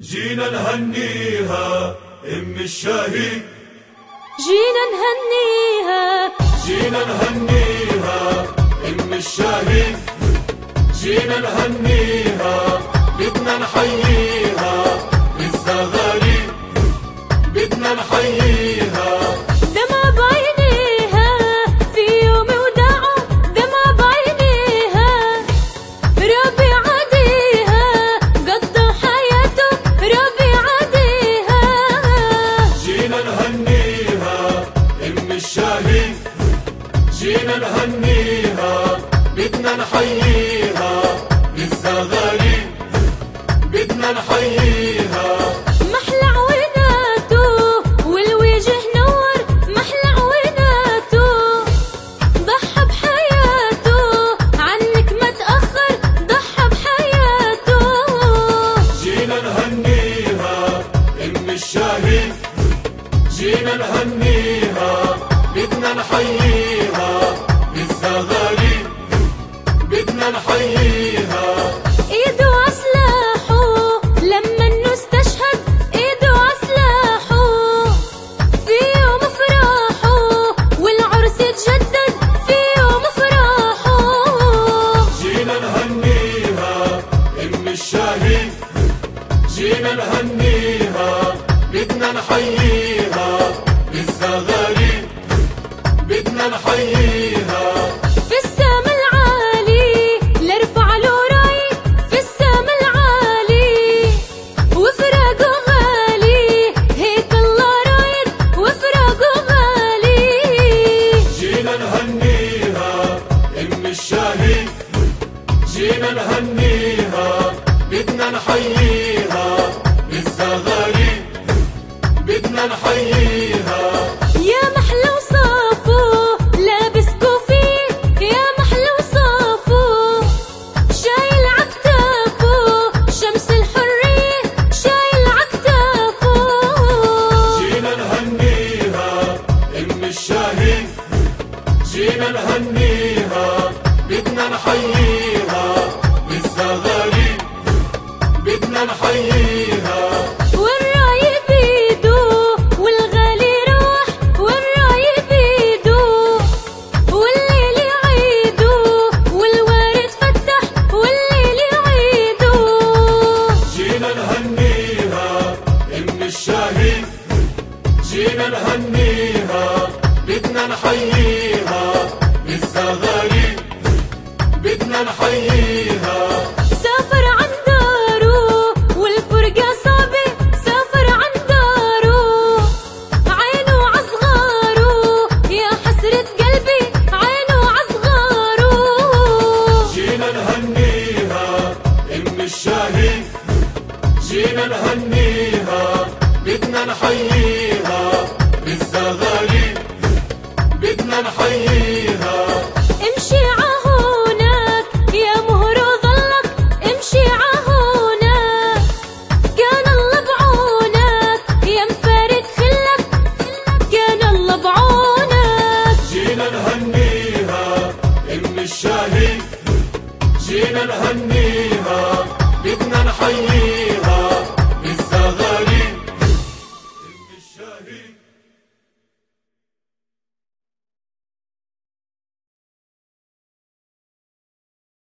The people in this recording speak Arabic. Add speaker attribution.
Speaker 1: جينا نهنيها ام الشهيد،
Speaker 2: جينا نهنيها،
Speaker 1: جينا نهنيها ام الشهيد، جينا نهنيها بدنا نحييها بالزغاريد، بدنا نحييها
Speaker 2: دمع بعينيها في يوم وداعه، دمع بعينيها ربي عاديها قضى حياته، ربي عاديها.
Speaker 1: جينا نهنيها ام الشهيد، جينا نهنيها بدنا نحييها بالزغاريد، بدنا نحييها
Speaker 2: محلى عويناته والوجه نور، محلى عويناته ضحى بحياته عنك ما تأخر، ضحى بحياته.
Speaker 1: جينا نهنيها ام الشهيد، جينا نهنيها بدنا نحييها بالزغاريد، بدنا نحييها.
Speaker 2: ايده عسلاحه لما انه استشهد، ايده عسلاحه في يوم افراحه والعرس يتجدد في يوم افراحه.
Speaker 1: جينا نهنيها ام الشهيد، جينا نهنيها بدنا نحييها بالزغاريد، بدنا نحييها.
Speaker 2: في السما العالي لارفع له راي، في السما العالي وفراقه غالي، هيك الله رايد وفراقه غالي.
Speaker 1: جينا نهنيها ام الشهيد، جينا نهنيها بدنا نحييها بالزغاريد، بدنا نحييها.
Speaker 2: يا محلى وصافه لابس كوفية، يا محلى وصافه شايل عكتافه شمس الحرية، شايل عكتافه.
Speaker 1: جينا نهنيها ام الشهيد، جينا نهنيها بدنا نحييها بالزغاريد، بدنا نحييها.
Speaker 2: والراي بيدو والغالي روح، والراي بيدو والليل يعيدو والوارد فتح والليل يعيدو.
Speaker 1: جينا نهنيها ام الشهيد، جينا نهنيها بدنا نحييها بالزغاريد، بدنا نحييها.
Speaker 2: سافر عن داره والفرقة صعبة، سافر عن داره عينه عصغاره، يا حسرة قلبي عينه عصغاره.
Speaker 1: جينا نهنيها ام الشهيد، جينا نهنيها بدنا نحييها بالزغاريد، بدنا نحييها.
Speaker 2: امشي عهونك يا مهر وظلك، امشي عهونك كان الله بعونك، يا مفارق خلك كان الله بعونك.
Speaker 1: جينا نهنيها ام الشهيد، جينا نهنيها بدنا نحييها